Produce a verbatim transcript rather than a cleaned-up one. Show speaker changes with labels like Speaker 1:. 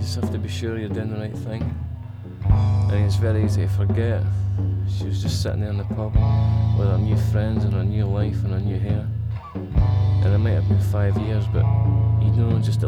Speaker 1: just have to be sure you're doing the right thing. I mean, it's very easy to forget. She was just sitting there in the pub with her new friends and her new life and her new hair. And it might have been five years, but you know, just at